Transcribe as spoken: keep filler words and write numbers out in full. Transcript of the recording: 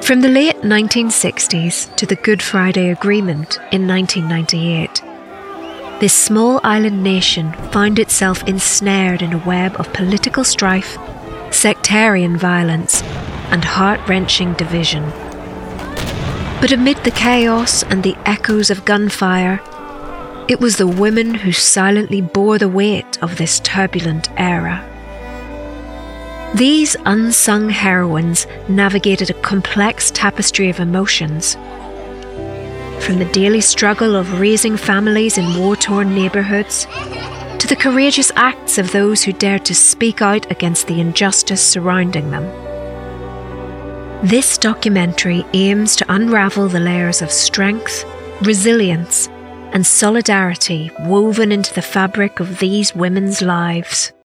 From the late nineteen sixties to the Good Friday Agreement in nineteen ninety-eight, this small island nation found itself ensnared in a web of political strife, sectarian violence, and heart-wrenching division. But amid the chaos and the echoes of gunfire, it was the women who silently bore the weight of this turbulent era. These unsung heroines navigated a complex tapestry of emotions. From the daily struggle of raising families in war-torn neighbourhoods, to the courageous acts of those who dared to speak out against the injustice surrounding them. This documentary aims to unravel the layers of strength, resilience, and solidarity woven into the fabric of these women's lives.